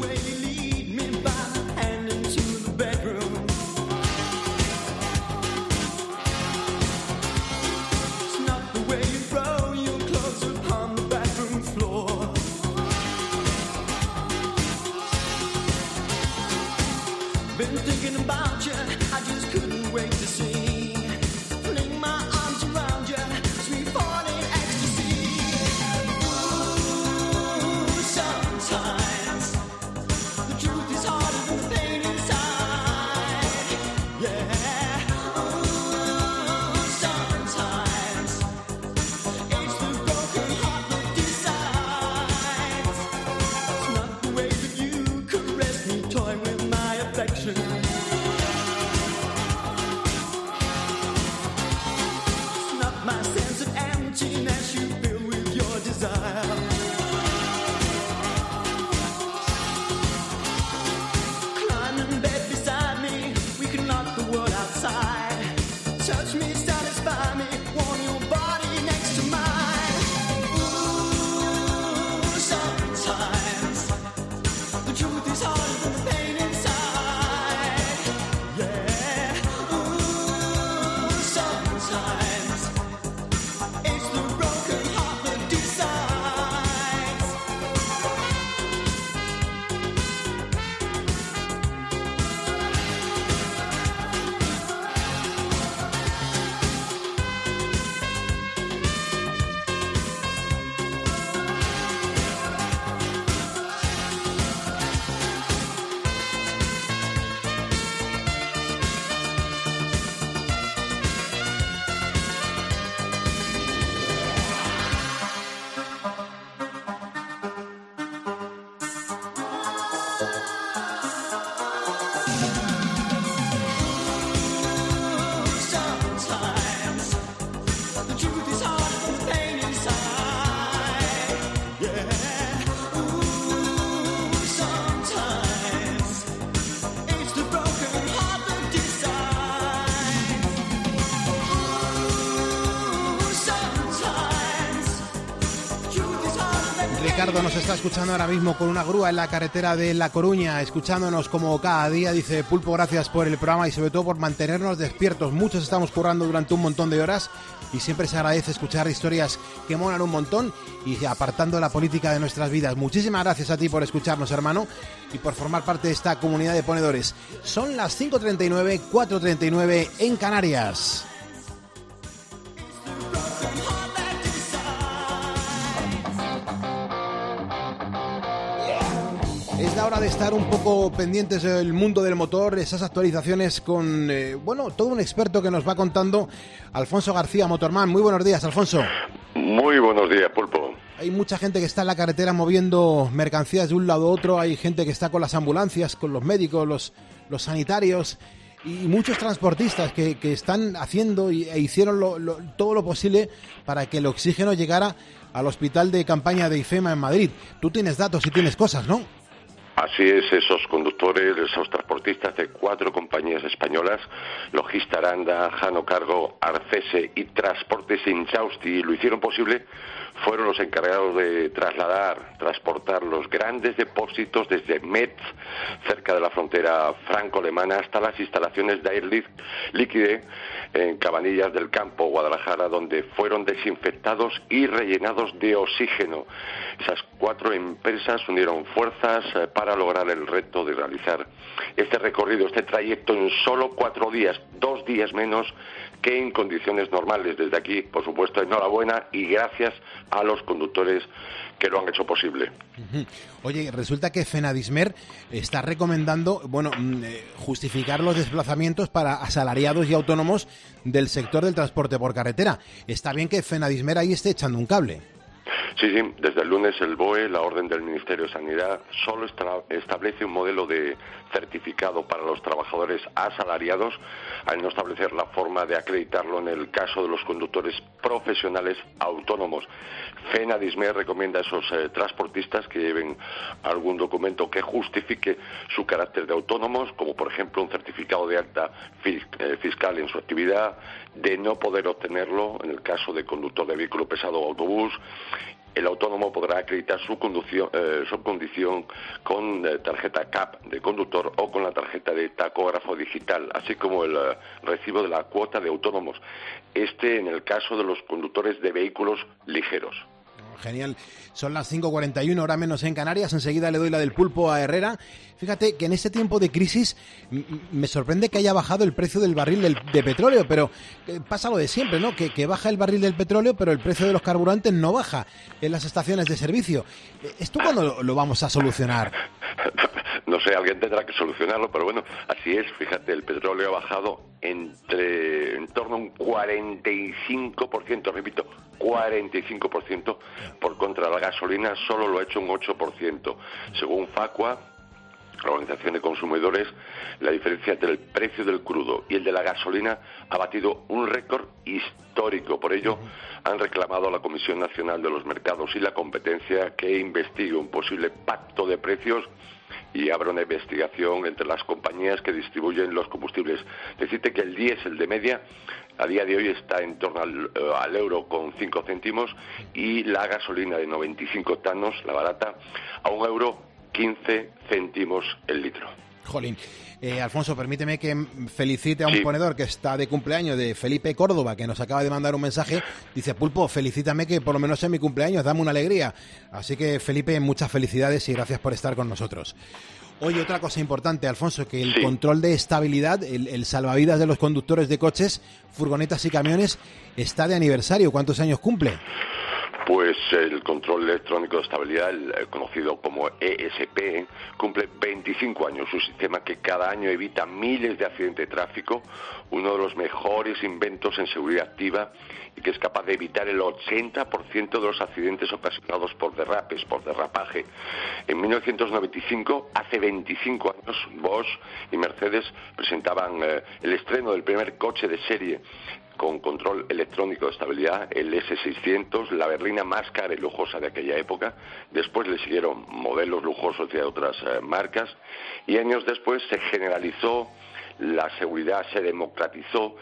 Been thinking about you, I just couldn't wait to see. Fling my arms around you, sweet falling ecstasy. Ooh, sometimes the Ricardo nos está escuchando ahora mismo con una grúa en la carretera de La Coruña, escuchándonos como cada día. Dice: Pulpo, gracias por el programa y sobre todo por mantenernos despiertos. Muchos estamos currando durante un montón de horas y siempre se agradece escuchar historias que molan un montón y apartando la política de nuestras vidas. Muchísimas gracias a ti por escucharnos, hermano, y por formar parte de esta comunidad de ponedores. Son las cinco treinta y nueve, cuatro treinta y nueve en Canarias. Es la hora de estar un poco pendientes del mundo del motor, esas actualizaciones con, eh, bueno, todo un experto que nos va contando, Alfonso García, Motorman. Muy buenos días, Alfonso. Muy buenos días, Pulpo. Hay mucha gente que está en la carretera moviendo mercancías de un lado a otro, hay gente que está con las ambulancias, con los médicos, los, los sanitarios y muchos transportistas que, que están haciendo y, e hicieron lo, lo, todo lo posible para que el oxígeno llegara al hospital de campaña de IFEMA en Madrid. Tú tienes datos y tienes cosas, ¿no? Así es, esos conductores, esos transportistas de cuatro compañías españolas, Logista Aranda, Jano Cargo, Arcese y Transportes Inchausti, lo hicieron posible, fueron los encargados de trasladar, transportar los grandes depósitos desde Metz, cerca de la frontera franco-alemana, hasta las instalaciones de Air Liquide en Cabanillas del Campo, Guadalajara, donde fueron desinfectados y rellenados de oxígeno. Esas cuatro empresas unieron fuerzas eh, para lograr el reto de realizar este recorrido, este trayecto en solo cuatro días, dos días menos que en condiciones normales. Desde aquí, por supuesto, enhorabuena y gracias a los conductores que lo han hecho posible. Uh-huh. Oye, resulta que Fenadismer está recomendando, bueno, justificar los desplazamientos para asalariados y autónomos del sector del transporte por carretera. Está bien que Fenadismer ahí esté echando un cable. Sí, sí, desde el lunes el B O E, la orden del Ministerio de Sanidad, solo establece un modelo de certificado para los trabajadores asalariados, al no establecer la forma de acreditarlo en el caso de los conductores profesionales autónomos. Fenadismer recomienda a esos eh, transportistas que lleven algún documento que justifique su carácter de autónomos, como por ejemplo un certificado de alta fis eh, fiscal en su actividad, de no poder obtenerlo en el caso de conductor de vehículo pesado o autobús. El autónomo podrá acreditar su, conducción, eh, su condición con eh, tarjeta C A P de conductor o con la tarjeta de tacógrafo digital, así como el eh, recibo de la cuota de autónomos. Este en el caso de los conductores de vehículos ligeros. Genial. Son las cinco cuarenta y uno, hora menos en Canarias. Enseguida le doy la del pulpo a Herrera. Fíjate que en este tiempo de crisis me sorprende que haya bajado el precio del barril del, de petróleo, pero eh, pasa lo de siempre, ¿no? Que, que baja el barril del petróleo, pero el precio de los carburantes no baja en las estaciones de servicio. ¿Esto cuándo lo, lo vamos a solucionar? No sé, alguien tendrá que solucionarlo, pero bueno, así es. Fíjate, el petróleo ha bajado entre en torno a un cuarenta y cinco por ciento, repito, cuarenta y cinco por ciento, por contra la gasolina solo lo ha hecho un ocho por ciento. Según Facua, la Organización de Consumidores, la diferencia entre el precio del crudo y el de la gasolina ha batido un récord histórico. Por ello, han reclamado a la Comisión Nacional de los Mercados y la Competencia que investigue un posible pacto de precios y abra una investigación entre las compañías que distribuyen los combustibles. Decirte que el diésel de media a día de hoy está en torno al, uh, al euro con cinco céntimos y la gasolina de noventa y cinco tanos, la barata, a un euro quince céntimos el litro. Jolín. Eh, Alfonso, permíteme que felicite a un sí. ponedor que está de cumpleaños, de Felipe Córdoba, que nos acaba de mandar un mensaje. Dice: Pulpo, felicítame que por lo menos en mi cumpleaños, dame una alegría. Así que, Felipe, muchas felicidades y gracias por estar con nosotros. Oye, otra cosa importante, Alfonso, que el sí. control de estabilidad, el, el salvavidas de los conductores de coches, furgonetas y camiones, está de aniversario. ¿Cuántos años cumple? Pues el control electrónico de estabilidad, el conocido como E S P, cumple veinticinco años. Un sistema que cada año evita miles de accidentes de tráfico, uno de los mejores inventos en seguridad activa y que es capaz de evitar el ochenta por ciento de los accidentes ocasionados por derrapes, por derrapaje. En mil novecientos noventa y cinco, hace veinticinco años, Bosch y Mercedes presentaban eh, el estreno del primer coche de serie con control electrónico de estabilidad, el ese seiscientos, la berlina más cara y lujosa de aquella época. Después le siguieron modelos lujosos de otras eh, marcas y años después se generalizó la seguridad se democratizó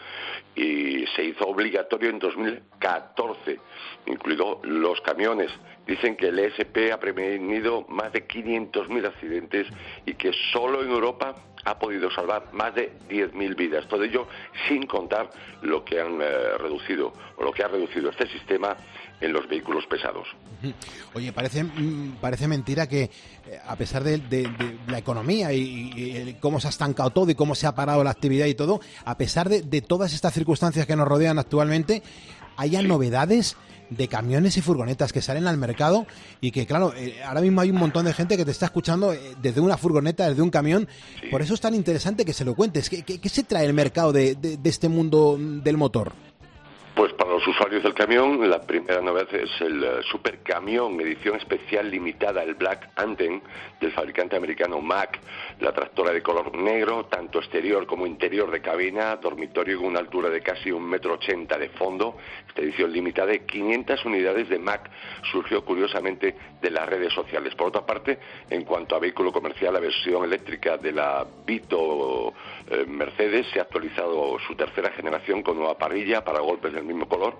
y se hizo obligatorio en dos mil catorce, incluido los camiones. Dicen que el E S P ha prevenido más de quinientos mil accidentes y que solo en Europa ha podido salvar más de diez mil vidas. Todo ello sin contar lo que han eh, reducido o lo que ha reducido este sistema en los vehículos pesados. Oye, parece parece mentira que eh, a pesar de, de, de la economía y, y, y cómo se ha estancado todo y cómo se ha parado la actividad y todo, a pesar de, de todas estas circunstancias que nos rodean actualmente, haya sí. novedades de camiones y furgonetas que salen al mercado y que, claro, eh, ahora mismo hay un montón de gente que te está escuchando eh, desde una furgoneta, desde un camión. Sí. Por eso es tan interesante que se lo cuentes. ¿Qué, qué, qué se trae el mercado de, de, de este mundo del motor? Pues para los usuarios del camión, la primera novedad es el uh, supercamión edición especial limitada, el Black Anthem, del fabricante americano Mack, la tractora de color negro, tanto exterior como interior de cabina, dormitorio con una altura de casi un metro ochenta de fondo. Esta edición limitada de quinientas unidades de Mack surgió curiosamente de las redes sociales. Por otra parte, en cuanto a vehículo comercial, la versión eléctrica de la Vito eh, Mercedes se ha actualizado su tercera generación con nueva parrilla para golpes del mismo color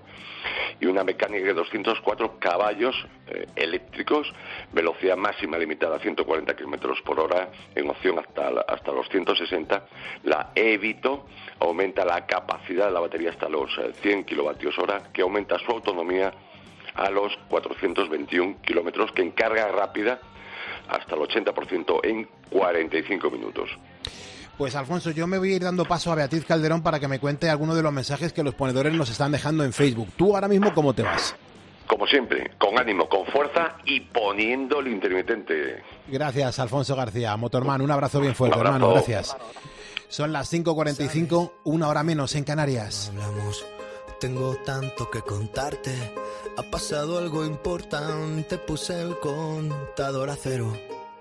y una mecánica de doscientos cuatro caballos eh, eléctricos, velocidad máxima limitada a ciento cuarenta kilómetros por hora, en opción hasta, hasta los ciento sesenta. La e-Vito aumenta la capacidad de la batería hasta los eh, cien kilovatios hora, que aumenta su autonomía a los cuatrocientos veintiún kilómetros, que en carga rápida hasta el ochenta por ciento en cuarenta y cinco minutos. Pues Alfonso, yo me voy a ir dando paso a Beatriz Calderón para que me cuente algunos de los mensajes que los ponedores nos están dejando en Facebook. ¿Tú ahora mismo cómo te vas? Como siempre, con ánimo, con fuerza y poniendo el intermitente. Gracias, Alfonso García. Motorman, un abrazo bien fuerte, abrazo. hermano. Gracias. Son las cinco cuarenta y cinco, una hora menos en Canarias. Hablamos, tengo tanto que contarte. Ha pasado algo importante, puse el contador a cero.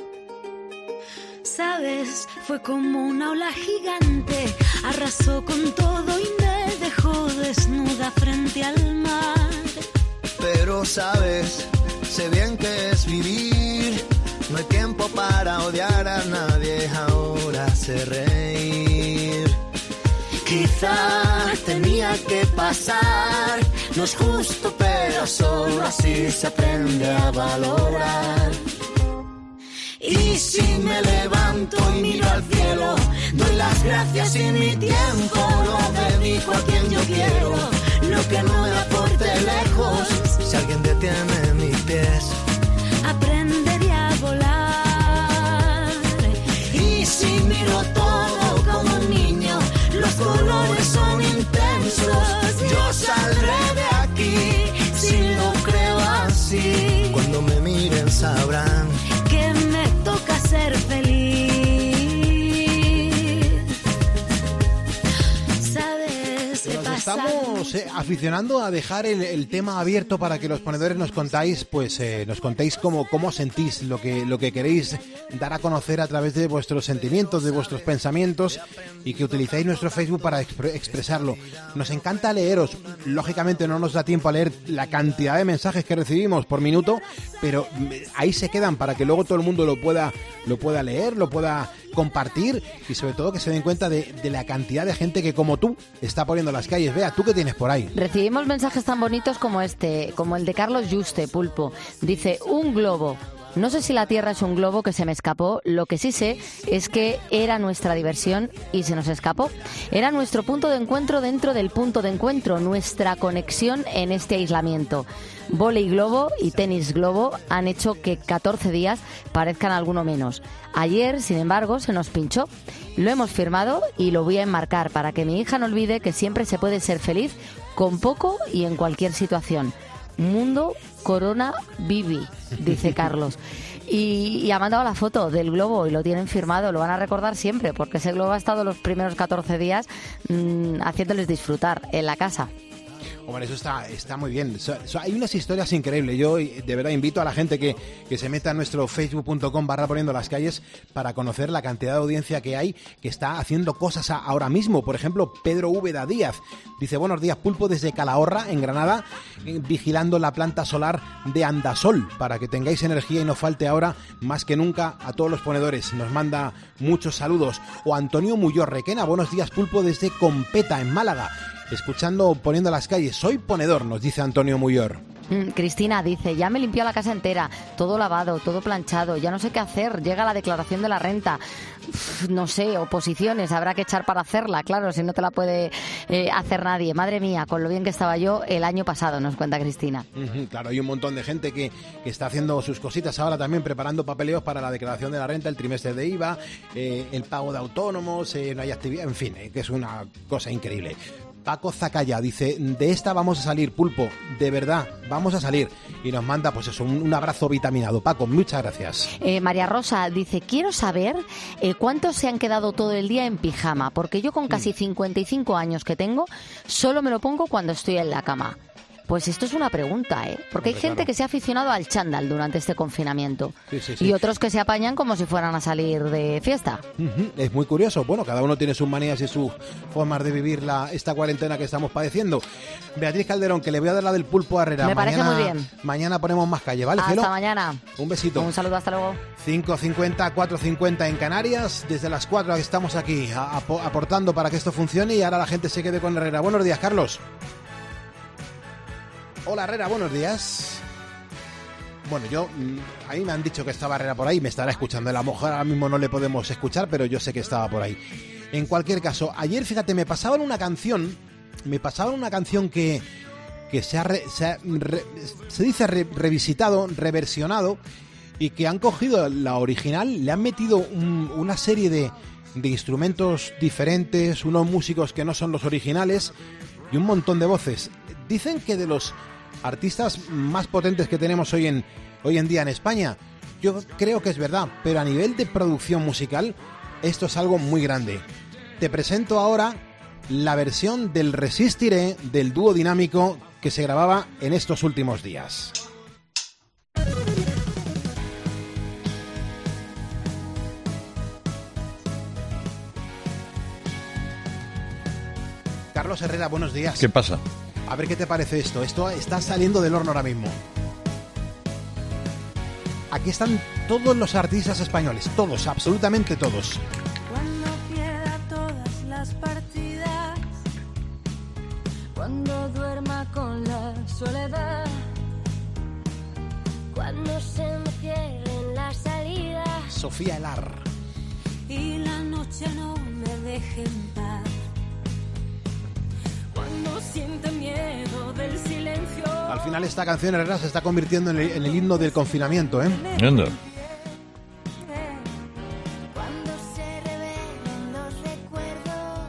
Sabes, fue como una ola gigante, arrasó con todo y me dejó desnuda frente al mar. Pero sabes, sé bien que es vivir, no hay tiempo para odiar a nadie, ahora sé reír. Quizá tenía que pasar, no es justo pero solo así se aprende a valorar. Y si me levanto y miro al cielo, doy las gracias y mi tiempo lo dedico a quien yo quiero. Lo que no me aporte lejos, si alguien detiene mis pies, aprenderé a volar. Y si miro todo como un niño, los colores son intensos. Yo saldré de aquí, si lo creo así. Cuando me miren sabrán que me toca ser feliz. ¿Sabes? Nos estamos eh, aficionando a dejar el, el tema abierto para que los ponedores nos contáis, pues eh, nos contéis cómo, cómo sentís lo que, lo que queréis dar a conocer a través de vuestros sentimientos, de vuestros pensamientos, y que utilicéis nuestro Facebook para expre- expresarlo. Nos encanta leeros. Lógicamente no nos da tiempo a leer la cantidad de mensajes que recibimos por minuto, pero ahí se quedan para que luego todo el mundo lo pueda, lo pueda leer, lo pueda compartir y sobre todo que se den cuenta de, de la cantidad de gente que como tú está poniendo las calles. Vea, ¿tú qué tienes por ahí? Recibimos mensajes tan bonitos como este, como el de Carlos Juste, Pulpo. Dice, un globo. No sé si la Tierra es un globo que se me escapó, lo que sí sé es que era nuestra diversión y se nos escapó. Era nuestro punto de encuentro dentro del punto de encuentro, nuestra conexión en este aislamiento. Vóley globo y tenis globo han hecho que catorce días parezcan alguno menos. Ayer, sin embargo, se nos pinchó. Lo hemos firmado y lo voy a enmarcar para que mi hija no olvide que siempre se puede ser feliz con poco y en cualquier situación. Mundo Corona Vivi, dice Carlos. Y, y ha mandado la foto del globo y lo tienen firmado, lo van a recordar siempre, porque ese globo ha estado los primeros catorce días mmm, haciéndoles disfrutar en la casa. Hombre, eso está, está muy bien. So, so, hay unas historias increíbles. Yo de verdad invito a la gente que, que se meta en nuestro facebook punto com barra poniendo las calles para conocer la cantidad de audiencia que hay que está haciendo cosas a, ahora mismo. Por ejemplo, Pedro Úbeda Díaz dice: buenos días, Pulpo, desde Calahorra, en Granada, eh, vigilando la planta solar de Andasol para que tengáis energía y no falte ahora más que nunca a todos los ponedores. Nos manda muchos saludos. O Antonio Muyor Requena: buenos días, Pulpo, desde Competa, en Málaga, escuchando Poniendo las calles. Soy ponedor, nos dice Antonio Muyor. Mm, Cristina dice: ya me limpió la casa entera, todo lavado, todo planchado, ya no sé qué hacer, llega la declaración de la renta. Uf, no sé, oposiciones, habrá que echar para hacerla, claro, si no te la puede eh, hacer nadie. Madre mía, con lo bien que estaba yo el año pasado, nos cuenta Cristina. Uh-huh, claro, hay un montón de gente que, que está haciendo sus cositas ahora también, preparando papeleos para la declaración de la renta, el trimestre de I V A, eh, el pago de autónomos, eh, no hay actividad, en fin, eh, que es una cosa increíble. Paco Zacaya dice: de esta vamos a salir, Pulpo, de verdad, vamos a salir. Y nos manda, pues eso, un, un abrazo vitaminado. Paco, muchas gracias. Eh, María Rosa dice: quiero saber eh, cuántos se han quedado todo el día en pijama, porque yo con casi cincuenta y cinco años que tengo, solo me lo pongo cuando estoy en la cama. Pues esto es una pregunta, ¿eh? Porque hay gente que se ha aficionado al chándal durante este confinamiento. Sí, sí, sí. Y otros que se apañan como si fueran a salir de fiesta. Uh-huh. Es muy curioso. Bueno, cada uno tiene sus manías y sus formas de vivir la, esta cuarentena que estamos padeciendo. Beatriz Calderón, que le voy a dar la del Pulpo a Herrera. Me parece mañana, muy bien. Mañana ponemos más calle, ¿vale, Hasta Gelo? mañana. Un besito. Un saludo, hasta luego. cinco cincuenta, cuatro cincuenta en Canarias. Desde las cuatro estamos aquí a, a, aportando para que esto funcione y ahora la gente se quede con Herrera. Buenos días, Carlos. Hola, Herrera, buenos días. Bueno, yo, a mí me han dicho que estaba Herrera por ahí, me estará escuchando. A lo mejor ahora mismo no le podemos escuchar, pero yo sé que estaba por ahí. En cualquier caso, ayer, fíjate, me pasaban una canción, me pasaban una canción que, que se, ha re, se, ha re, se dice re, revisitado, reversionado, y que han cogido la original, le han metido un, una serie de, de instrumentos diferentes, unos músicos que no son los originales y un montón de voces. Dicen que de los artistas más potentes que tenemos hoy en, hoy en día en España, yo creo que es verdad, pero a nivel de producción musical, esto es algo muy grande. Te presento ahora la versión del Resistiré del dúo dinámico que se grababa en estos últimos días. Carlos Herrera, buenos días. ¿Qué pasa? A ver qué te parece esto. Esto está saliendo del horno ahora mismo. Aquí están todos los artistas españoles, todos, absolutamente todos. Cuando pierda todas las partidas, cuando duerma con la soledad, cuando se me cierren las salidas Sofía Elar. y la noche no me deje en paz, cuando sienta miedo del silencio. Al final esta canción, Herrera, se está convirtiendo en el, en el himno del confinamiento, ¿eh? Anda. Cuando se revelen los recuerdos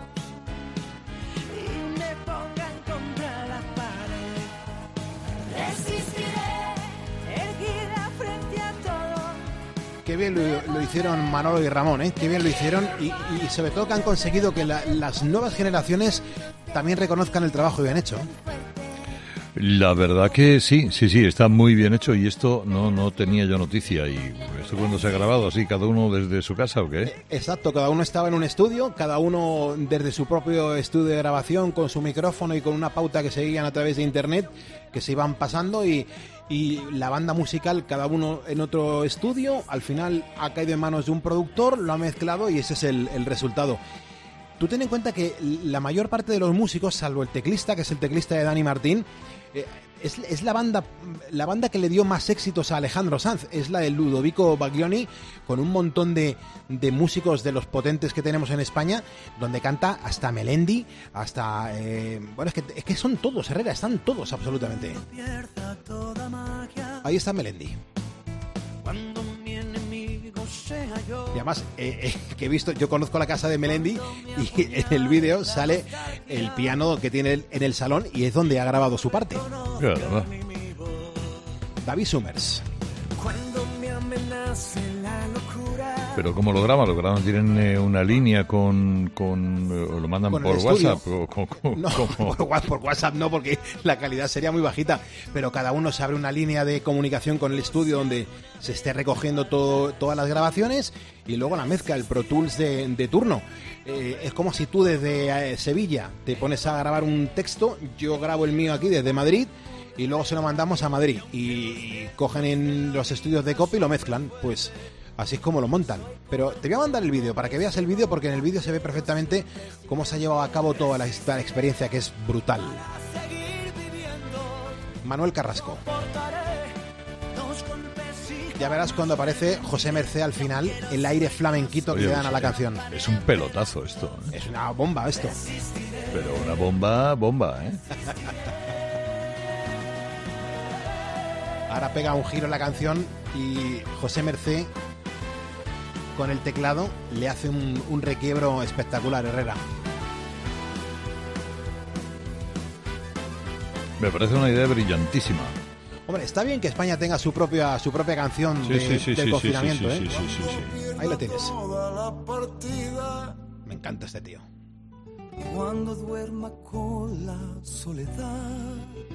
y me pongan contra la pared, resistiré, erguida frente a todo. Qué bien lo, lo hicieron Manolo y Ramón, ¿eh? Qué bien lo hicieron y, y sobre todo que han conseguido que la, las nuevas generaciones también reconozcan el trabajo bien hecho. La verdad que sí, sí, sí, está muy bien hecho y esto no no tenía yo noticia. ¿Y esto cuándo se ha grabado así, cada uno desde su casa o qué? Exacto, cada uno estaba en un estudio, cada uno desde su propio estudio de grabación con su micrófono y con una pauta que seguían a través de internet, que se iban pasando y, y la banda musical, cada uno en otro estudio, al final ha caído en manos de un productor, lo ha mezclado y ese es el, el resultado. Tú ten en cuenta que la mayor parte de los músicos, salvo el teclista, que es el teclista de Dani Martín, eh, es, es la banda la banda que le dio más éxitos a Alejandro Sanz, es la de Ludovico Baglioni, con un montón de, de músicos de los potentes que tenemos en España, donde canta hasta Melendi, hasta... Eh, bueno, es que, es que son todos, Herrera, están todos absolutamente. Ahí está Melendi. Cuando mi enemigo sea yo. Y además, eh, eh, que he visto, yo conozco la casa de Melendi y en el vídeo sale el piano que tiene en el salón y es donde ha grabado su parte. Claro. David Summers. Cuando mi me nace la locura. Pero ¿cómo lo graban? ¿Lo graban? ¿Tienen eh, una línea con, con eh, lo mandan Con por el estudio. WhatsApp? ¿O, co- co- No, cómo? por, wa- por WhatsApp no, porque la calidad sería muy bajita, pero cada uno se abre una línea de comunicación con el estudio donde se esté recogiendo todo, todas las grabaciones y luego la mezcla, el Pro Tools de, de turno. Eh, es como si tú desde eh, Sevilla te pones a grabar un texto, yo grabo el mío aquí desde Madrid y luego se lo mandamos a Madrid y, y cogen en los estudios de copy y lo mezclan, pues así es como lo montan. Pero te voy a mandar el vídeo para que veas el vídeo, porque en el vídeo se ve perfectamente cómo se ha llevado a cabo toda la, esta experiencia, que es brutal. Manuel Carrasco. Ya verás cuando aparece José Mercé al final, el aire flamenquito que Oye, le dan pues, a la eh, canción. Es un pelotazo esto, ¿eh? Es una bomba esto. Pero una bomba, bomba, ¿eh? Ahora pega un giro la canción y José Mercé con el teclado le hace un, un requiebro espectacular, Herrera. Me parece una idea brillantísima. Hombre, está bien que España tenga su propia su propia canción Sí, de- sí, sí, del sí, confinamiento, sí, ¿eh? sí, sí, sí, sí, sí. Ahí lo tienes. Toda la partida. Me encanta este tío. Cuando duerma con la soledad.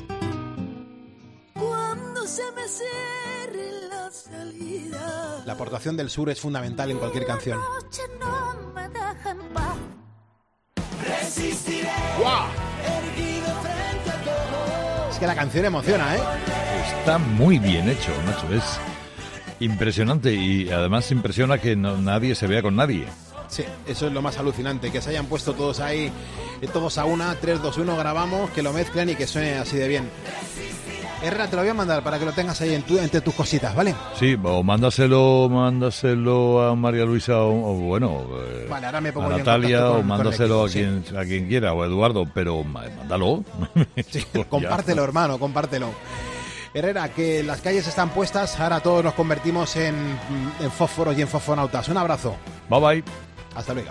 Cuando se me cierre la salida. La aportación del sur es fundamental en cualquier canción. Noche no me deja en paz. Resistiré. ¡Guau! Erguido frente a todo. Es que la canción emociona, ¿eh? Está muy bien hecho, Nacho. Es impresionante y además impresiona que no- nadie se vea con nadie. Sí, eso es lo más alucinante, que se hayan puesto todos ahí, eh, todos a una, tres, dos, uno, grabamos, que lo mezclen y que suene así de bien. Herrera, te lo voy a mandar para que lo tengas ahí en tu- entre tus cositas, ¿vale? Sí, o mándaselo, mándaselo a María Luisa o, o bueno, eh, Vale, ahora me pongo a yo en Natalia contacto con- o con mándaselo el equipo, a quien a quien quiera o a Eduardo, pero ma- mándalo. Ya. Compártelo, hermano, compártelo. Herrera, que las calles están puestas, ahora todos nos convertimos en, en fósforos y en fosfonautas. Un abrazo. Bye bye. Hasta luego.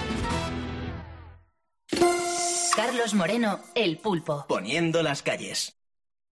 Carlos Moreno, El Pulpo. Poniendo las calles.